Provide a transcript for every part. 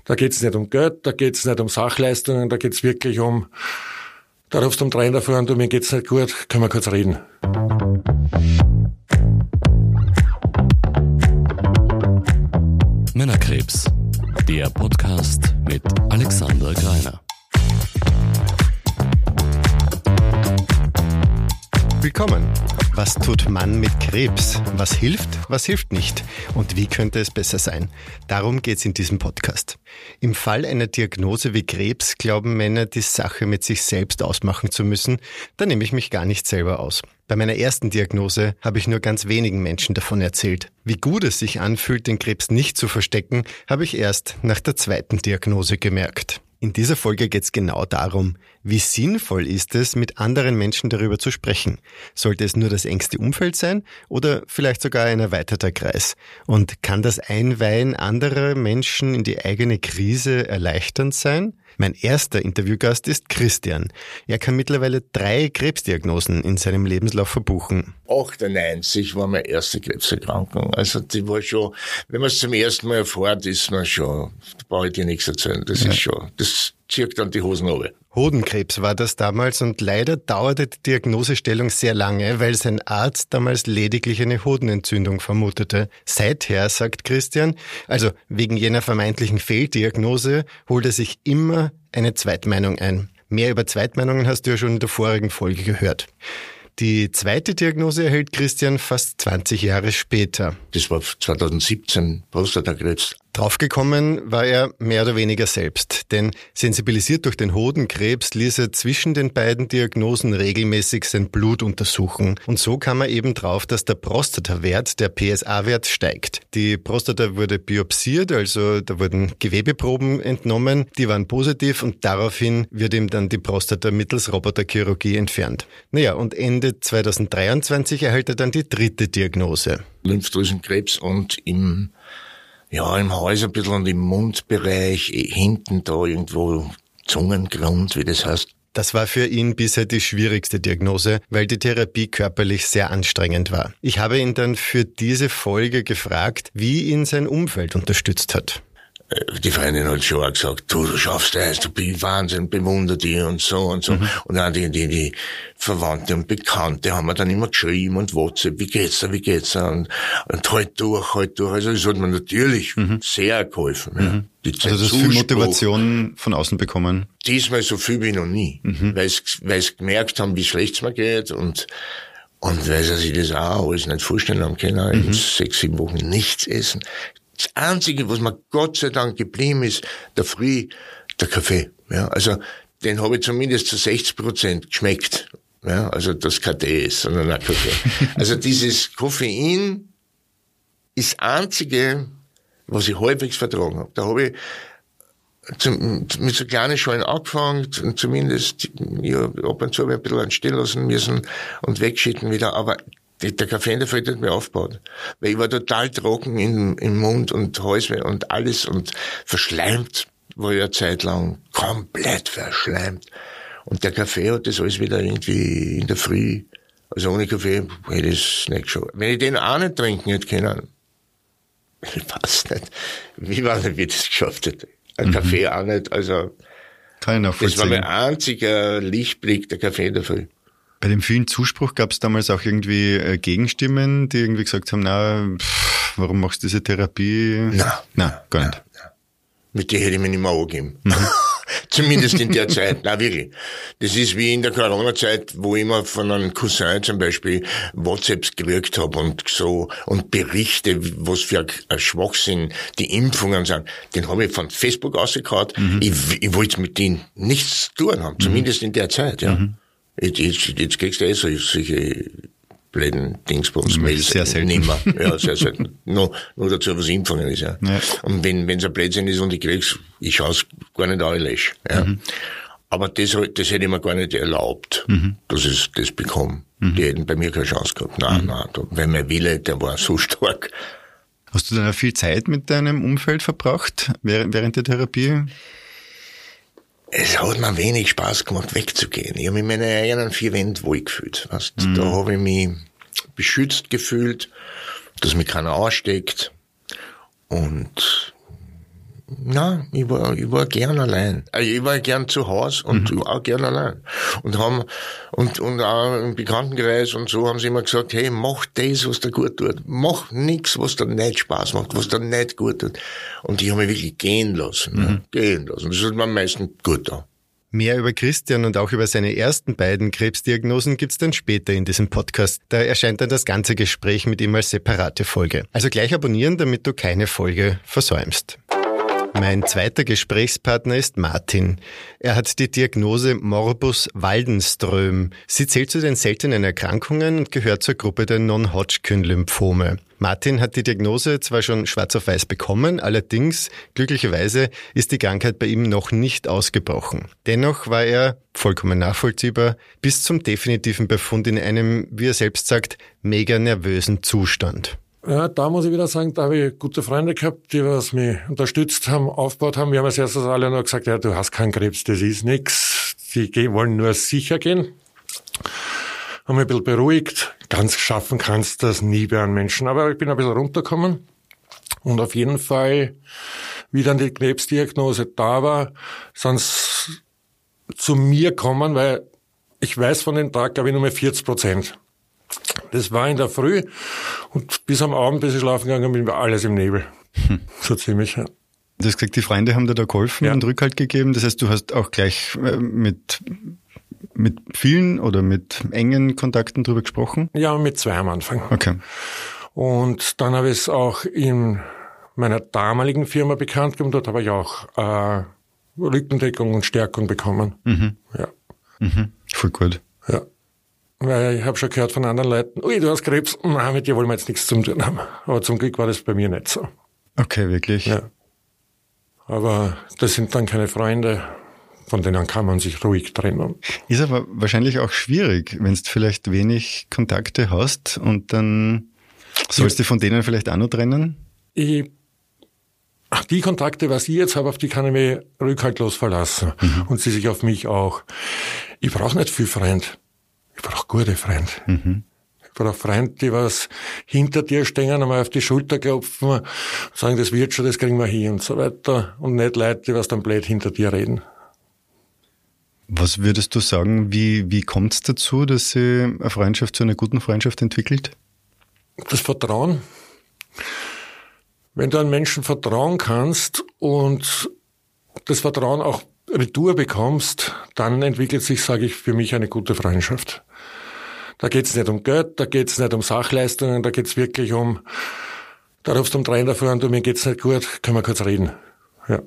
Da geht's nicht um Geld, da geht's nicht um Sachleistungen, da geht's wirklich um, da rufst du um 3 in der Früh und du, mir geht's nicht gut, können wir kurz reden. Männerkrebs, der Podcast mit Alexander Greiner. Willkommen. Was tut man mit Krebs? Was hilft nicht? Und wie könnte es besser sein? Darum geht's in diesem Podcast. Im Fall einer Diagnose wie Krebs glauben Männer, die Sache mit sich selbst ausmachen zu müssen. Da nehme ich mich gar nicht selber aus. Bei meiner ersten Diagnose habe ich nur ganz wenigen Menschen davon erzählt. Wie gut es sich anfühlt, den Krebs nicht zu verstecken, habe ich erst nach der zweiten Diagnose gemerkt. In dieser Folge geht es genau darum, wie sinnvoll ist es, mit anderen Menschen darüber zu sprechen. Sollte es nur das engste Umfeld sein oder vielleicht sogar ein erweiterter Kreis? Und kann das Einweihen anderer Menschen in die eigene Krise erleichternd sein? Mein erster Interviewgast ist Christian. Er kann mittlerweile 3 Krebsdiagnosen in seinem Lebenslauf verbuchen. 98 war meine erste Krebserkrankung. Also die war schon, wenn man es zum ersten Mal erfährt, ist man schon, da brauche ich dir nichts erzählen. Das ist schon, das zieht dann die Hosen runter. Hodenkrebs war das damals und leider dauerte die Diagnosestellung sehr lange, weil sein Arzt damals lediglich eine Hodenentzündung vermutete. Seither, sagt Christian, also wegen jener vermeintlichen Fehldiagnose, holt er sich immer eine Zweitmeinung ein. Mehr über Zweitmeinungen hast du ja schon in der vorigen Folge gehört. Die zweite Diagnose erhält Christian fast 20 Jahre später. Das war 2017, Prostatakrebs. Draufgekommen war er mehr oder weniger selbst, denn sensibilisiert durch den Hodenkrebs ließ er zwischen den beiden Diagnosen regelmäßig sein Blut untersuchen. Und so kam er eben drauf, dass der Prostatawert, der PSA-Wert, steigt. Die Prostata wurde biopsiert, also da wurden Gewebeproben entnommen, die waren positiv und daraufhin wird ihm dann die Prostata mittels Roboterchirurgie entfernt. Naja, und Ende 2023 erhält er dann die dritte Diagnose. Lymphdrüsenkrebs und im Hals ein bisschen und im Mundbereich, hinten da irgendwo Zungengrund, wie das heißt. Das war für ihn bisher die schwierigste Diagnose, weil die Therapie körperlich sehr anstrengend war. Ich habe ihn dann für diese Folge gefragt, wie ihn sein Umfeld unterstützt hat. Die Freundin hat schon auch gesagt, du schaffst das, du bist Wahnsinn, bewundere dich und so und so. Und dann die Verwandte und Bekannte haben mir dann immer geschrieben und WhatsApp, wie geht's da und halt durch. Also das hat mir natürlich sehr geholfen. Ja. Also das viel Motivation von außen bekommen? Diesmal so viel wie noch nie, weil sie gemerkt haben, wie schlecht es mir geht und weil sie sich das auch alles nicht vorstellen haben können, in 6-7 Wochen nichts essen. Das Einzige, was mir Gott sei Dank geblieben ist, der Kaffee. Ja, also den habe ich zumindest zu 60% geschmeckt. Ja, also das kein Tee ist, sondern ein Kaffee. Also dieses Koffein ist das Einzige, was ich halbwegs vertragen habe. Da habe ich mit so kleinen Schalen angefangen und zumindest ab und zu habe ich ein bisschen anstehen lassen müssen und wegschütten wieder, aber der Kaffee in der Früh hat mir aufgebaut. Weil ich war total trocken im Mund und Hals und alles und verschleimt war ich eine Zeit lang. Komplett verschleimt. Und der Kaffee hat das alles wieder irgendwie in der Früh. Also ohne Kaffee hätte ich es nicht geschafft. Wenn ich den auch nicht trinken hätte können, ich weiß nicht, wie ich das geschafft hätte. Ein Kaffee auch nicht, also. Kann ich nachvollziehen. Das war mein einziger Lichtblick, der Kaffee in der Früh. Bei dem vielen Zuspruch gab es damals auch irgendwie Gegenstimmen, die irgendwie gesagt haben, warum machst du diese Therapie? Nein, gar nicht. Na. Mit der hätte ich mich nicht mehr angegeben. Zumindest in der Zeit. Nein, wirklich. Das ist wie in der Corona-Zeit, wo ich immer von einem Cousin zum Beispiel WhatsApps gekriegt habe und so und Berichte, was für ein Schwachsinn die Impfungen sind. Den habe ich von Facebook ausgehauen. Ich wollte mit denen nichts zu tun haben, zumindest in der Zeit, ja. Jetzt kriegst du solche blöden Dingsbums-Mails. Sehr selten. Nimmer. Ja, sehr selten. Nur dazu, was Impfungen ist, ja. Und wenn's ein Blödsinn ist und ich krieg's, ich schaue es gar nicht an, ich lösche, ja. Aber das hätte ich mir gar nicht erlaubt, dass ich das bekomme. Die hätten bei mir keine Chance gehabt. Nein, weil mein Wille, der war so stark. Hast du dann auch viel Zeit mit deinem Umfeld verbracht, während der Therapie? Es hat mir wenig Spaß gemacht, wegzugehen. Ich habe mich in meinen eigenen 4 Wänden wohlgefühlt. Weißt? Da habe ich mich beschützt gefühlt, dass mich keiner ansteckt. Und Nein, ich war gern allein. Ich war gern zu Hause und auch gern allein. Und auch im Bekanntenkreis und so haben sie immer gesagt, hey, mach das, was dir gut tut. Mach nichts, was dir nicht Spaß macht, was dir nicht gut tut. Und ich habe mich wirklich gehen lassen. Gehen lassen. Das hat mir am meisten gut getan. Mehr über Christian und auch über seine ersten beiden Krebsdiagnosen gibt's dann später in diesem Podcast. Da erscheint dann das ganze Gespräch mit ihm als separate Folge. Also gleich abonnieren, damit du keine Folge versäumst. Mein zweiter Gesprächspartner ist Martin. Er hat die Diagnose Morbus Waldenström. Sie zählt zu den seltenen Erkrankungen und gehört zur Gruppe der Non-Hodgkin-Lymphome. Martin hat die Diagnose zwar schon schwarz auf weiß bekommen, allerdings, glücklicherweise, ist die Krankheit bei ihm noch nicht ausgebrochen. Dennoch war er, vollkommen nachvollziehbar, bis zum definitiven Befund in einem, wie er selbst sagt, mega nervösen Zustand. Ja, da muss ich wieder sagen, da habe ich gute Freunde gehabt, die was mich unterstützt haben, aufgebaut haben. Wir haben als erstes alle nur gesagt, ja, du hast keinen Krebs, das ist nix. Die wollen nur sicher gehen. Haben mich ein bisschen beruhigt. Ganz schaffen kannst du das nie bei einem Menschen. Aber ich bin ein bisschen runtergekommen. Und auf jeden Fall, wie dann die Krebsdiagnose da war, sind sie zu mir gekommen, weil ich weiß von dem Tag, glaube ich, nur mehr 40%. Das war in der Früh und bis am Abend, bis ich schlafen gegangen bin, war alles im Nebel. So ziemlich, ja. Du hast gesagt, die Freunde haben dir da geholfen und Rückhalt gegeben. Das heißt, du hast auch gleich mit vielen oder mit engen Kontakten drüber gesprochen? Ja, mit 2 am Anfang. Okay. Und dann habe ich es auch in meiner damaligen Firma bekannt gegeben. Dort habe ich auch Rückendeckung und Stärkung bekommen. Ja. Voll gut. Ja. Weil ich habe schon gehört von anderen Leuten, ui, du hast Krebs, nein, mit dir wollen wir jetzt nichts zu tun haben. Aber zum Glück war das bei mir nicht so. Okay, wirklich? Ja. Aber das sind dann keine Freunde, von denen kann man sich ruhig trennen. Ist aber wahrscheinlich auch schwierig, wenn du vielleicht wenig Kontakte hast und dann sollst du von denen vielleicht auch noch trennen? Die Kontakte, was ich jetzt habe, auf die kann ich mich rückhaltlos verlassen. Und sie sich auf mich auch. Ich brauche nicht viel Freund. Ich brauche gute Freunde. Ich brauche Freunde, die was hinter dir stehen, einmal auf die Schulter klopfen, sagen, das wird schon, das kriegen wir hin und so weiter. Und nicht Leute, die was dann blöd hinter dir reden. Was würdest du sagen, wie kommt es dazu, dass sich eine Freundschaft zu einer guten Freundschaft entwickelt? Das Vertrauen. Wenn du einem Menschen vertrauen kannst und das Vertrauen auch retour bekommst, dann entwickelt sich, sage ich, für mich eine gute Freundschaft. Da geht's nicht um Geld, da geht's nicht um Sachleistungen, da geht's wirklich um, da rufst du um 3 in der Früh und mir geht's nicht gut, können wir kurz reden. Ja.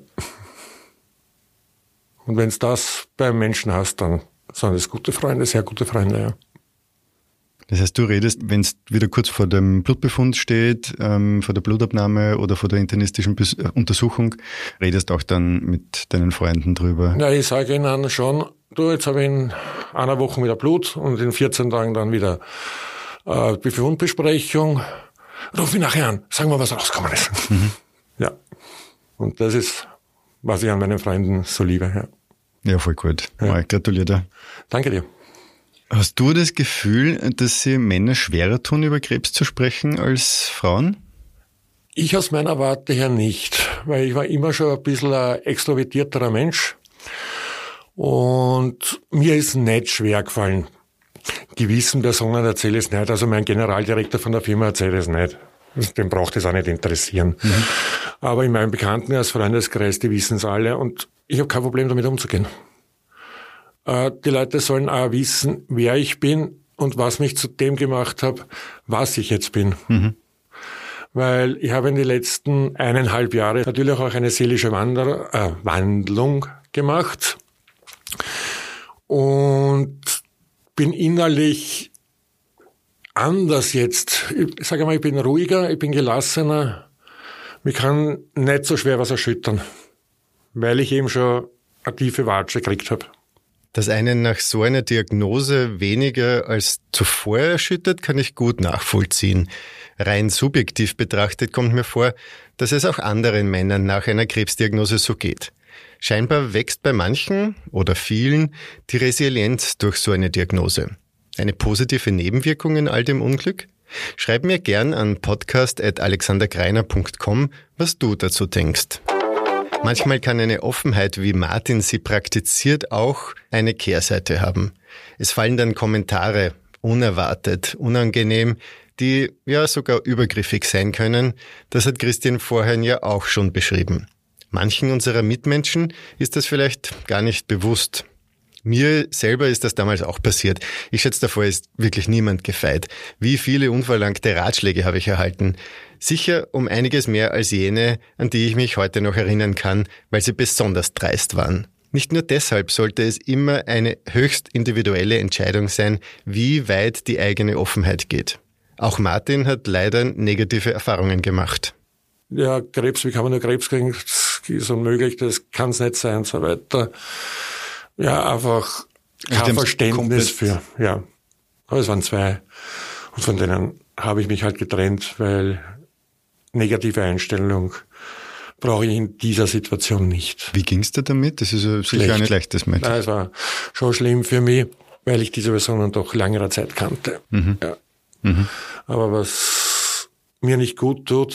Und wenn's das beim Menschen hast, dann sind es gute Freunde, sehr gute Freunde, ja. Das heißt, du redest, wenn es wieder kurz vor dem Blutbefund steht, vor der Blutabnahme oder vor der internistischen Untersuchung, redest auch dann mit deinen Freunden drüber? Ja, ich sage ihnen schon, du, jetzt habe ich in einer Woche wieder Blut und in 14 Tagen dann wieder Befundbesprechung. Ruf mich nachher an, sag mal, was rausgekommen ist. Ja. Und das ist, was ich an meinen Freunden so liebe. Ja, ja, voll gut. Ja. Ich gratuliere dir. Danke dir. Hast du das Gefühl, dass sie Männer schwerer tun, über Krebs zu sprechen als Frauen? Ich aus meiner Warte her nicht, weil ich war immer schon ein bisschen ein extrovertierterer Mensch und mir ist nicht schwer gefallen. Gewissen Personen erzähle ich es nicht, also mein Generaldirektor von der Firma erzählt es nicht. Den braucht es auch nicht interessieren. Aber in meinem Bekannten- als Freundeskreis, die wissen es alle und ich habe kein Problem damit umzugehen. Die Leute sollen auch wissen, wer ich bin und was mich zu dem gemacht hat, was ich jetzt bin. Weil ich habe in den letzten 1,5 Jahre natürlich auch eine seelische Wandlung gemacht und bin innerlich anders jetzt. Ich sage mal, ich bin ruhiger, ich bin gelassener. Mich kann nicht so schwer was erschüttern, weil ich eben schon eine tiefe Watsche gekriegt habe. Dass einen nach so einer Diagnose weniger als zuvor erschüttert, kann ich gut nachvollziehen. Rein subjektiv betrachtet kommt mir vor, dass es auch anderen Männern nach einer Krebsdiagnose so geht. Scheinbar wächst bei manchen oder vielen die Resilienz durch so eine Diagnose. Eine positive Nebenwirkung in all dem Unglück? Schreib mir gern an podcast@alexandergreiner.com, was du dazu denkst. Manchmal kann eine Offenheit, wie Martin sie praktiziert, auch eine Kehrseite haben. Es fallen dann Kommentare, unerwartet, unangenehm, die ja sogar übergriffig sein können. Das hat Christian vorhin ja auch schon beschrieben. Manchen unserer Mitmenschen ist das vielleicht gar nicht bewusst. Mir selber ist das damals auch passiert. Ich schätze, davor ist wirklich niemand gefeit. Wie viele unverlangte Ratschläge habe ich erhalten? Sicher um einiges mehr als jene, an die ich mich heute noch erinnern kann, weil sie besonders dreist waren. Nicht nur deshalb sollte es immer eine höchst individuelle Entscheidung sein, wie weit die eigene Offenheit geht. Auch Martin hat leider negative Erfahrungen gemacht. Ja, Krebs, wie kann man nur Krebs kriegen? Das ist unmöglich, das kann es nicht sein, und so weiter. Ja, einfach kein Verständnis für, ja. Aber es waren 2. Und von denen habe ich mich halt getrennt, weil negative Einstellung brauche ich in dieser Situation nicht. Wie ging's dir damit? Das ist ja sicher ein leichtes Match. Nein, es war schon schlimm für mich, weil ich diese Person dann doch längerer Zeit kannte. Mhm. Ja. Mhm. Aber was mir nicht gut tut,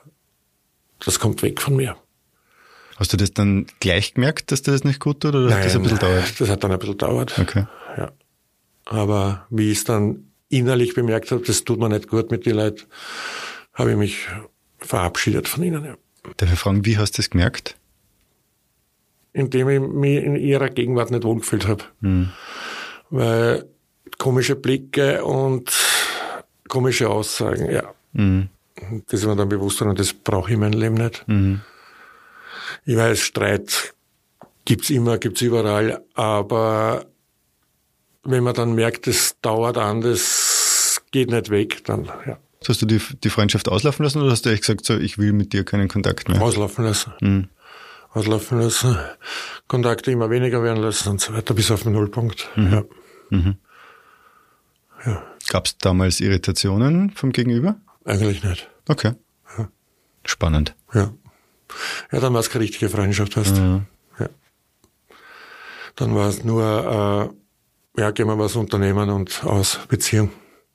das kommt weg von mir. Hast du das dann gleich gemerkt, dass dir das nicht gut tut, oder hat das ein bisschen gedauert? Das hat dann ein bisschen gedauert. Okay. Ja. Aber wie ich es dann innerlich bemerkt habe, das tut mir nicht gut mit den Leuten, habe ich mich verabschiedet von ihnen. Ja. Darf ich fragen, wie hast du das gemerkt? Indem ich mich in ihrer Gegenwart nicht wohlgefühlt habe. Mhm. Weil komische Blicke und komische Aussagen, ja. Mhm. Das ist mir dann bewusst und das brauche ich in meinem Leben nicht. Mhm. Ich weiß, Streit gibt's immer, gibt's überall, aber wenn man dann merkt, das dauert an, das geht nicht weg, dann, ja. Hast du die Freundschaft auslaufen lassen oder hast du echt gesagt, so, ich will mit dir keinen Kontakt mehr? Auslaufen lassen. Mhm. Auslaufen lassen, Kontakte immer weniger werden lassen und so weiter, bis auf den Nullpunkt. Mhm. Ja. Mhm. Ja. Gab's damals Irritationen vom Gegenüber? Eigentlich nicht. Okay. Ja. Spannend. Ja. Ja, dann war es keine richtige Freundschaft, weißt du. Mhm. Ja. Dann war es nur, gehen wir was unternehmen und aus Beziehung.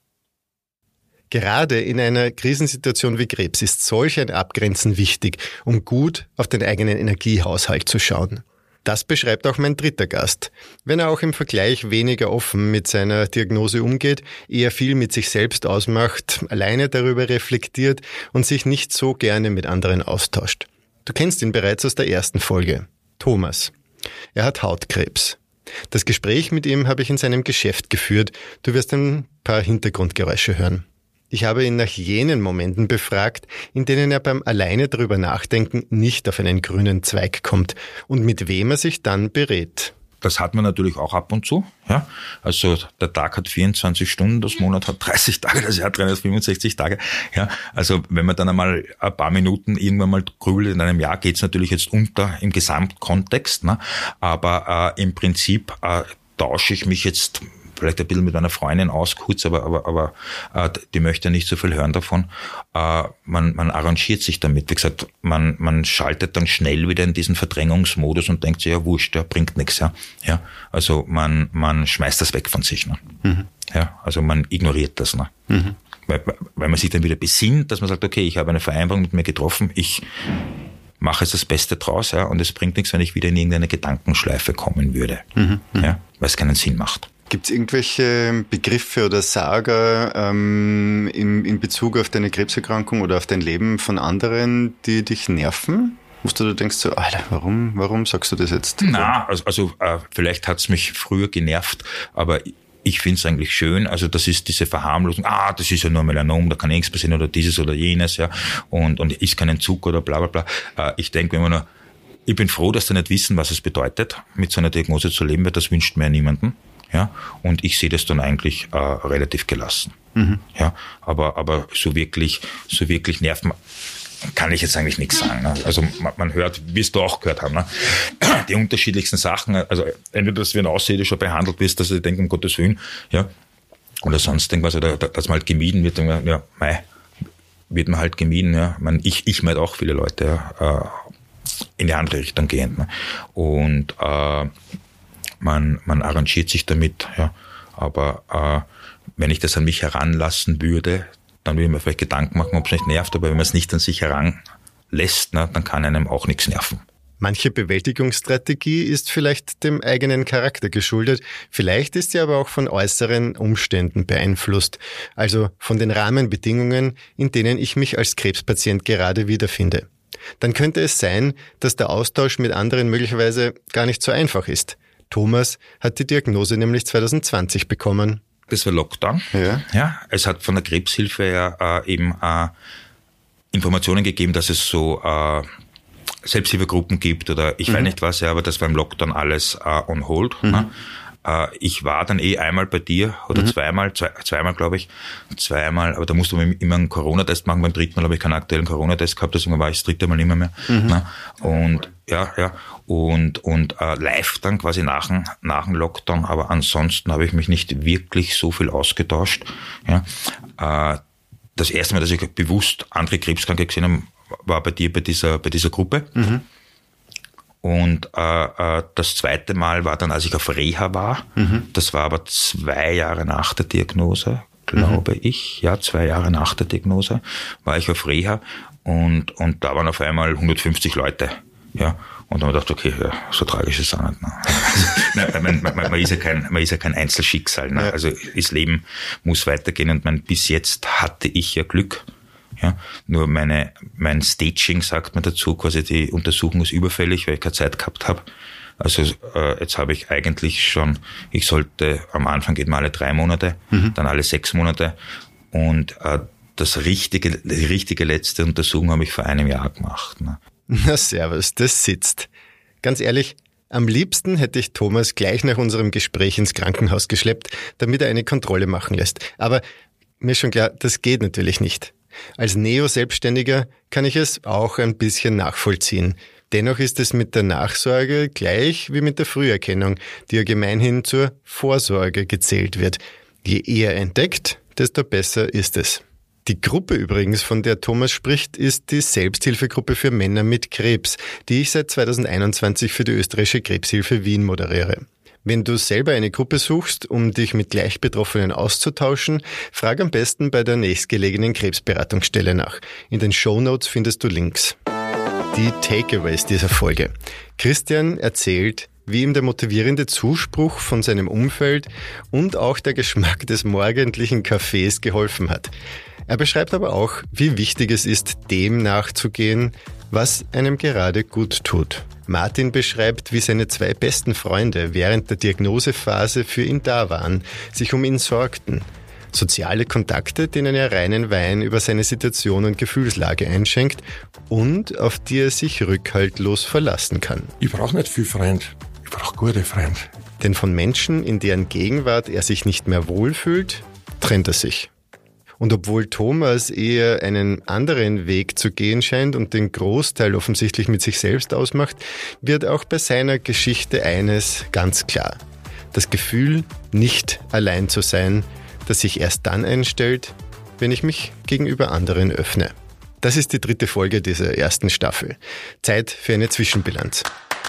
Gerade in einer Krisensituation wie Krebs ist solch ein Abgrenzen wichtig, um gut auf den eigenen Energiehaushalt zu schauen. Das beschreibt auch mein dritter Gast. Wenn er auch im Vergleich weniger offen mit seiner Diagnose umgeht, eher viel mit sich selbst ausmacht, alleine darüber reflektiert und sich nicht so gerne mit anderen austauscht. Du kennst ihn bereits aus der ersten Folge. Thomas. Er hat Hautkrebs. Das Gespräch mit ihm habe ich in seinem Geschäft geführt. Du wirst ein paar Hintergrundgeräusche hören. Ich habe ihn nach jenen Momenten befragt, in denen er beim alleine drüber nachdenken nicht auf einen grünen Zweig kommt und mit wem er sich dann berät. Das hat man natürlich auch ab und zu. Ja? Also der Tag hat 24 Stunden, das Monat hat 30 Tage, das Jahr 365 Tage. Ja? Also wenn man dann einmal ein paar Minuten irgendwann mal grübelt in einem Jahr, geht's natürlich jetzt unter im Gesamtkontext. Ne? Aber im Prinzip tausche ich mich jetzt vielleicht ein bisschen mit einer Freundin aus, kurz, aber die möchte nicht so viel hören davon. Man arrangiert sich damit. Wie gesagt, man schaltet dann schnell wieder in diesen Verdrängungsmodus und denkt sich, ja wurscht, der bringt nichts. Ja, also man schmeißt das weg von sich. Ne? Mhm. Ja, also man ignoriert das. Ne? Mhm. Weil man sich dann wieder besinnt, dass man sagt, okay, ich habe eine Vereinbarung mit mir getroffen, ich mache jetzt das Beste draus, ja, und es bringt nichts, wenn ich wieder in irgendeine Gedankenschleife kommen würde, ja, weil es keinen Sinn macht. Gibt es irgendwelche Begriffe oder Sager in Bezug auf deine Krebserkrankung oder auf dein Leben von anderen, die dich nerven? Wo du denkst so, Alter, warum sagst du das jetzt? Na, also vielleicht hat es mich früher genervt, aber ich finde es eigentlich schön. Also das ist diese Verharmlosung, das ist ja nur Melanom, da kann nichts passieren oder dieses oder jenes, ja, und isst keinen Zucker oder bla bla bla. Ich denke immer nur, ich bin froh, dass die nicht wissen, was es bedeutet, mit so einer Diagnose zu leben, weil das wünscht mir niemanden. Ja, und ich sehe das dann eigentlich relativ gelassen. Mhm. Ja, aber so wirklich nerven kann ich jetzt eigentlich nichts sagen. Ne? Also man hört, wie es du auch gehört haben, ne? Die unterschiedlichsten Sachen. Also entweder, dass wie ein Außerirdischer behandelt wirst, dass ich denke, um Gottes Willen, ja, oder sonst irgendwas, oder dass man halt gemieden wird. Ja, wird man halt gemieden. Ja, ich meine auch viele Leute in die andere Richtung gehen. Ne? Und man arrangiert sich damit, ja. Aber wenn ich das an mich heranlassen würde, dann würde ich mir vielleicht Gedanken machen, ob es nicht nervt. Aber wenn man es nicht an sich heranlässt, dann kann einem auch nichts nerven. Manche Bewältigungsstrategie ist vielleicht dem eigenen Charakter geschuldet, vielleicht ist sie aber auch von äußeren Umständen beeinflusst, also von den Rahmenbedingungen, in denen ich mich als Krebspatient gerade wiederfinde. Dann könnte es sein, dass der Austausch mit anderen möglicherweise gar nicht so einfach ist. Thomas hat die Diagnose nämlich 2020 bekommen. Das war Lockdown. Ja, es hat von der Krebshilfe ja eben Informationen gegeben, dass es so Selbsthilfegruppen gibt oder ich weiß nicht was, ja, aber das war im Lockdown alles on hold. Ne? Ich war dann einmal bei dir oder zweimal glaube ich, aber da musste man immer einen Corona-Test machen. Beim dritten Mal habe ich keinen aktuellen Corona-Test gehabt, deswegen war ich das dritte Mal nicht mehr. Ne? Und und live dann quasi nach dem Lockdown, aber ansonsten habe ich mich nicht wirklich so viel ausgetauscht. Ja? Das erste Mal, dass ich bewusst andere Krebskranke gesehen habe, war bei dir bei dieser Gruppe. Und das zweite Mal war dann, als ich auf Reha war. Das war aber 2 Jahre nach der Diagnose, glaube ich. Ja, 2 Jahre nach der Diagnose war ich auf Reha und da waren auf einmal 150 Leute. Ja. Und dann habe ich gedacht, okay, ja, so tragisch ist es auch nicht. Ne? Man ist ja kein Einzelschicksal. Ne? Ja. Also das Leben muss weitergehen und bis jetzt hatte ich ja Glück. Ja, nur mein Staging, sagt man dazu, quasi die Untersuchung ist überfällig, weil ich keine Zeit gehabt habe. Also jetzt habe ich eigentlich schon, ich sollte, am Anfang geht man alle 3 Monate, dann alle 6 Monate und die richtige letzte Untersuchung habe ich vor einem Jahr gemacht. Ne? Na servus, das sitzt. Ganz ehrlich, am liebsten hätte ich Thomas gleich nach unserem Gespräch ins Krankenhaus geschleppt, damit er eine Kontrolle machen lässt. Aber mir ist schon klar, das geht natürlich nicht. Als Neo-Selbstständiger kann ich es auch ein bisschen nachvollziehen. Dennoch ist es mit der Nachsorge gleich wie mit der Früherkennung, die ja gemeinhin zur Vorsorge gezählt wird. Je eher entdeckt, desto besser ist es. Die Gruppe übrigens, von der Thomas spricht, ist die Selbsthilfegruppe für Männer mit Krebs, die ich seit 2021 für die österreichische Krebshilfe Wien moderiere. Wenn du selber eine Gruppe suchst, um dich mit Gleichbetroffenen auszutauschen, frag am besten bei der nächstgelegenen Krebsberatungsstelle nach. In den Shownotes findest du Links. Die Takeaways dieser Folge. Christian erzählt, wie ihm der motivierende Zuspruch von seinem Umfeld und auch der Geschmack des morgendlichen Kaffees geholfen hat. Er beschreibt aber auch, wie wichtig es ist, dem nachzugehen, was einem gerade gut tut. Martin beschreibt, wie seine 2 besten Freunde während der Diagnosephase für ihn da waren, sich um ihn sorgten. Soziale Kontakte, denen er reinen Wein über seine Situation und Gefühlslage einschenkt und auf die er sich rückhaltlos verlassen kann. Ich brauche nicht viel Freund, ich brauche gute Freunde. Denn von Menschen, in deren Gegenwart er sich nicht mehr wohlfühlt, trennt er sich. Und obwohl Thomas eher einen anderen Weg zu gehen scheint und den Großteil offensichtlich mit sich selbst ausmacht, wird auch bei seiner Geschichte eines ganz klar. Das Gefühl, nicht allein zu sein, das sich erst dann einstellt, wenn ich mich gegenüber anderen öffne. Das ist die 3. Folge dieser 1. Staffel. Zeit für eine Zwischenbilanz.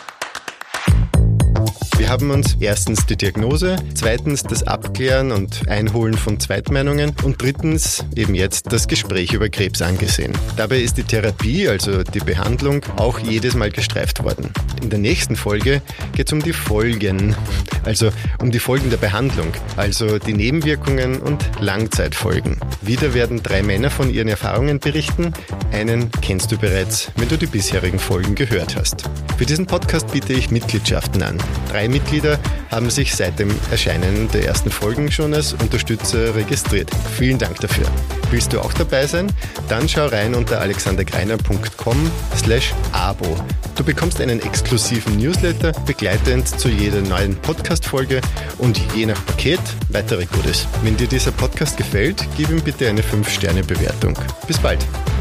Wir haben uns erstens die Diagnose, zweitens das Abklären und Einholen von Zweitmeinungen und drittens eben jetzt das Gespräch über Krebs angesehen. Dabei ist die Therapie, also die Behandlung, auch jedes Mal gestreift worden. In der nächsten Folge geht es um die Folgen, also um die Folgen der Behandlung, also die Nebenwirkungen und Langzeitfolgen. Wieder werden 3 Männer von ihren Erfahrungen berichten. Einen kennst du bereits, wenn du die bisherigen Folgen gehört hast. Für diesen Podcast biete ich Mitgliedschaften an. 3 Mitglieder haben sich seit dem Erscheinen der ersten Folgen schon als Unterstützer registriert. Vielen Dank dafür. Willst du auch dabei sein? Dann schau rein unter alexandergreiner.com/abo. Du bekommst einen exklusiven Newsletter begleitend zu jeder neuen Podcast-Folge und je nach Paket weitere Goodies. Wenn dir dieser Podcast gefällt, gib ihm bitte eine 5-Sterne-Bewertung. Bis bald.